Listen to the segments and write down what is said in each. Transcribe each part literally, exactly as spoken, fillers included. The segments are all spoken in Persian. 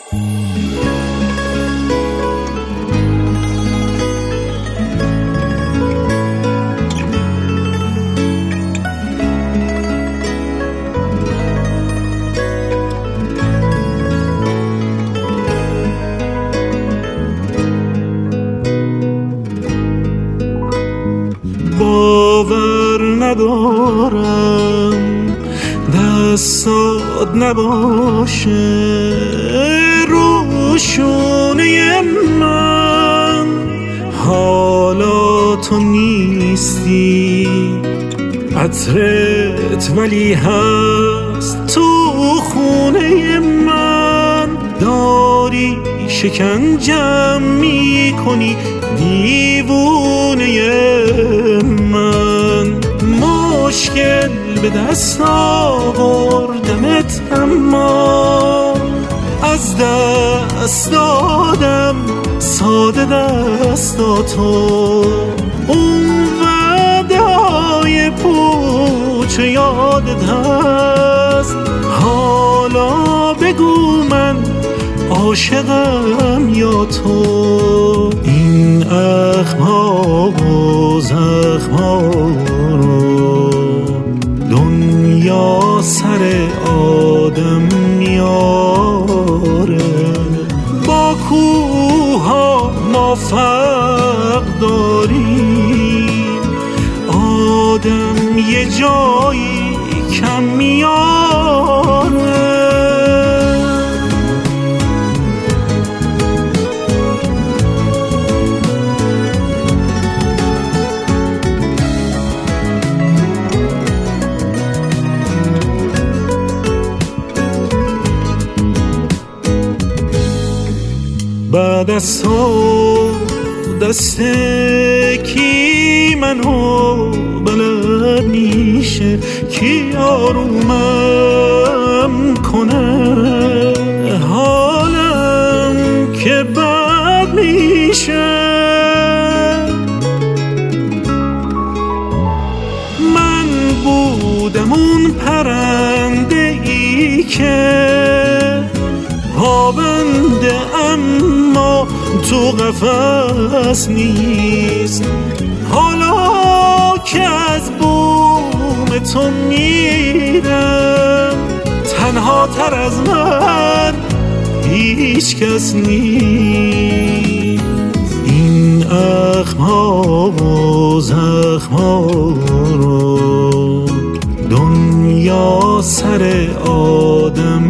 باور ندارم دستات نباشه رو شونه من، حالا تو نیستی عطرت ولی هست تو خونه من، داری شکنجم میکنی دیوونه من، مشکل به دست آوردمت اما از دست دادم ساده دستاتو، اون وعده های پوچ یادت هست، حالا بگو من عاشقم یا تو، این اخم‌ها و زخم‌ها رو دنیا سر آدم میاره، با کوها ما فرق داریم، آدم یه جایی کم میاره. بعد از تو دست کی منو بلد میشه، کی آرومم کنه حالم که بد میشه، من بودم اون پرنده ای که پابنده اما تو قفس نیست، حالا که از بوم تو میرم تنها تر از من هیچ کس نیست، این اخم‌ها و زخم‌ها رو دنیا سر آدم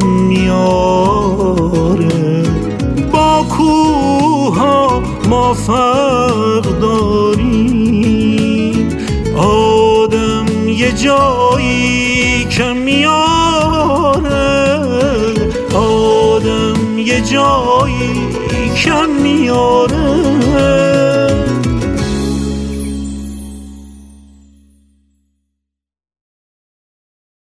میاره، با کوها ما فرق داریم، آدم یه جایی کم میاره، آدم یه جایی کم میاره.